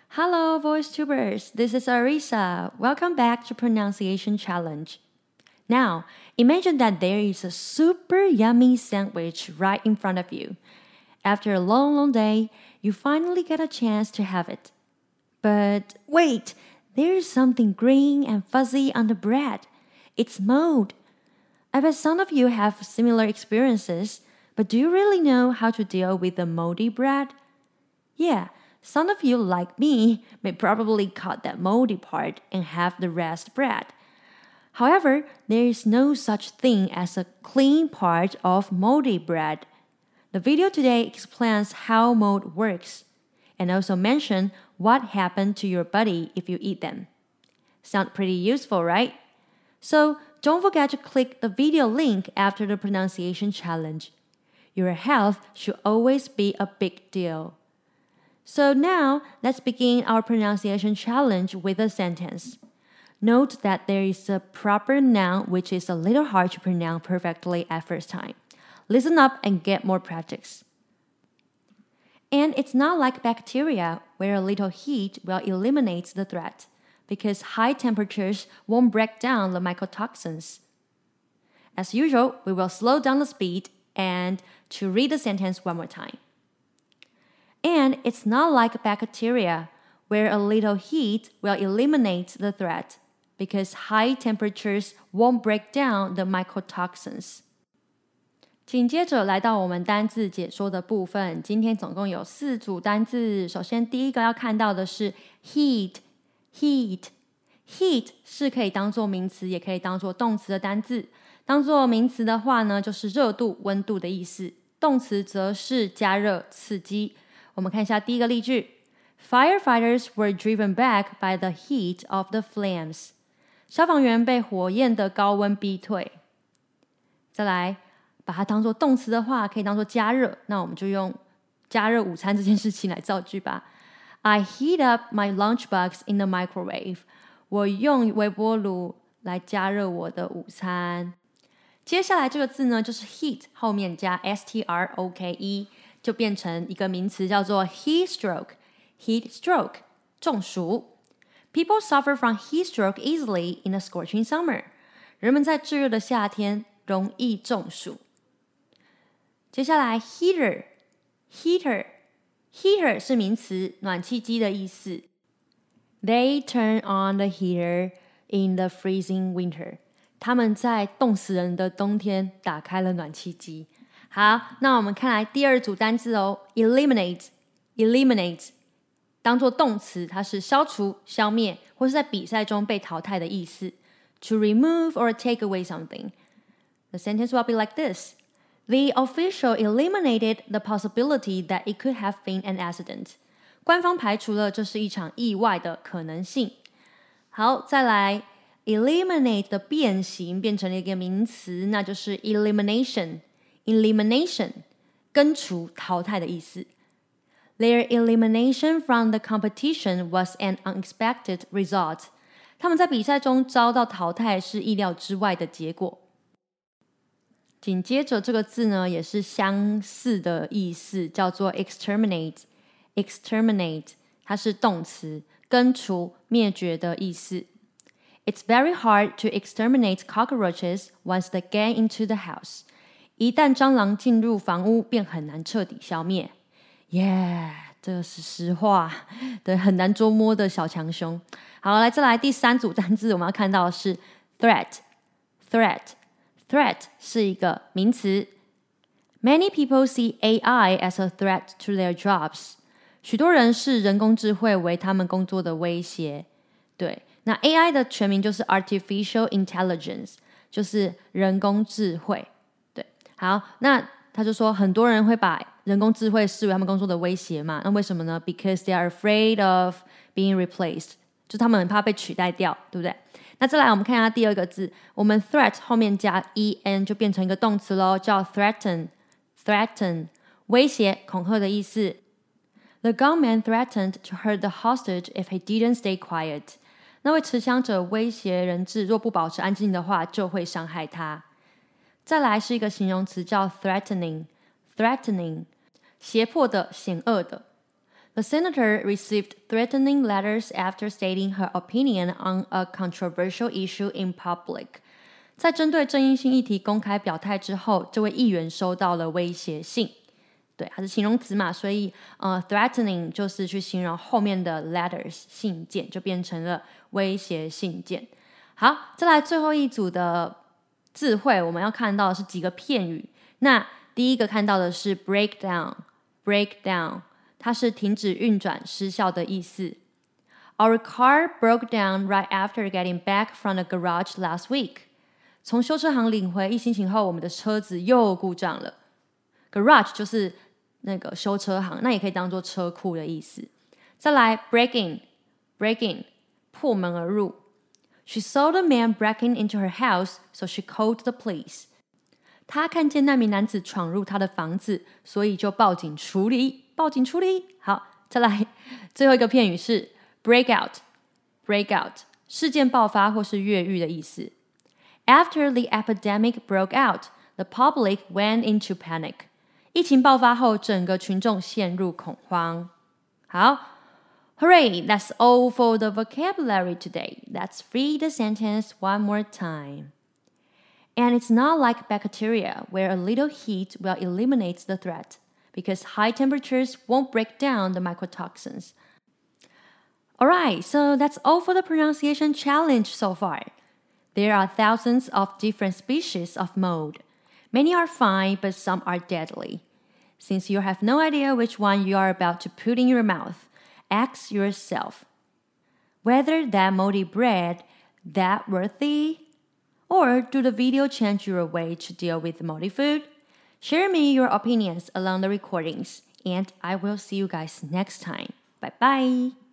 Hello, VoiceTubers. This is Arisa. Welcome back to Pronunciation Challenge. Now, imagine that there is a super yummy sandwich right in front of you. After a long day, you finally get a chance to have it. But wait, there's something green and fuzzy on the bread. It's mold. I bet some of you have similar experiences, but do you really know how to deal with the moldy bread? Yeah, some of you, like me, may probably cut that moldy part and have the rest bread. However, there is no such thing as a clean part of moldy bread. The video today explains how mold works and also mention what happens to your body if you eat them. Sound pretty useful, right? So don't forget to click the video link after the pronunciation challenge. Your health should always be a big deal. So now, let's begin our pronunciation challenge with a sentence. Note that there is a proper noun which is a little hard to pronounce perfectly at first time. Listen up and get more practice. And it's not like bacteria, where a little heat will eliminate the threat, because high temperatures won't break down the mycotoxins. As usual, we will slow down the speed and to read the sentence one more time. And it's not like bacteria, where a little heat will eliminate the threat, because high temperatures won't break down the mycotoxins. 紧接着来到我们单字解说的部分，今天总共有4组单字。首先第一个要看到的是 heat。heat 是可以当作名词，也可以当作动词的单字。当作名词的话呢，就是热度、温度的意思。动词则是加热、刺激。我们看一下第一个例句 Firefighters were driven back by the heat of the flames. 消防员被火焰的高温逼退。再来，把它当作动词的话，可以当作加热，那我们就用加热午餐这件事情来造句吧。I heat up my lunchbox in the microwave. 我用微波炉来加热我的午餐。接下来这个字呢，就是 heat 后面加 stroke， 就变成一个名词，叫做 heat stroke。heat stroke 中暑。People suffer from heat stroke easily in a scorching summer. 人们在炙热的夏天容易中暑。接下来 heater 是名词，暖气机的意思。They turn on the heater in the freezing winter. 他们在冻死人的冬天打开了暖气机。好，那我们看来第二组单字哦 eliminate 当作动词，它是消除、消灭，或是在比赛中被淘汰的意思。To remove or take away something. The sentence will be like this. The official eliminated the possibility that it could have been an accident. 官方排除了这是一场意外的可能性。好，再来 eliminate 的变形变成了一个名词，那就是 elimination 根除、淘汰的意思。Their elimination from the competition was an unexpected result. 他们在比赛中遭到淘汰是意料之外的结果。紧接着这个字呢，也是相似的意思，叫做 exterminate， 它是动词，根除、灭绝的意思。It's very hard to exterminate cockroaches once they get into the house. 一旦蟑螂进入房屋，便很难彻底消灭。这是实话，对，很难捉摸的小强凶。好，再来第3组单字，我们要看到的是 threat 是一个名词。Many people see AI as a threat to their jobs. 许多人视人工智慧为他们工作的威胁。对，那 AI 的全名就是 Artificial Intelligence， 就是人工智慧。对，好，那他就说很多人会把人工智慧视为他们工作的威胁嘛，那为什么呢？ Because they are afraid of being replaced， 就他们很怕被取代掉，对不对？那再来我们看一下第二个字，我们 threat 后面加 en 就变成一个动词咯，叫 threaten， 威胁、恐吓的意思。The gunman threatened to hurt the hostage if he didn't stay quiet. 那位持枪者威胁人质，若不保持安静的话，就会伤害他。再来是一个形容词叫 threatening， 胁迫的、险恶的。 The senator received threatening letters after stating her opinion on a controversial issue in public. 在针对争议性议题公开表态之后，这位议员收到了威胁信。对，它是形容词嘛，所以threatening 就是去形容后面的 letters 信件，就变成了威胁信件。好，再来最后一组的字汇，我们要看到的是几个片语。那第一个看到的是 break down， 它是停止运转、失效的意思。Our car broke down right after getting back from the garage last week. 从修车行领回一星期后，我们的车子又故障了。Garage 就是那个修车行，那也可以当做车库的意思。再来 break in， 破门而入。She saw the man breaking into her house, so she called the police. 她看见那名男子闯入她的房子，所以就报警处理。好，再来最后一个片语是 break out， 事件爆发或是越狱的意思。After the epidemic broke out, the public went into panic. 疫情爆发后，整个群众陷入恐慌。好 Hooray, that's all for the vocabulary today. Let's read the sentence one more time. And it's not like bacteria, where a little heat will eliminate the threat, because high temperatures won't break down the mycotoxins. Alright, so that's all for the pronunciation challenge so far. There are thousands of different species of mold. Many are fine, but some are deadly. Since you have no idea which one you are about to put in your mouth, ask yourself, whether that moldy bread, that worthy? Or do the video change your way to deal with moldy food? Share me your opinions along the recordings, and I will see you guys next time. Bye bye!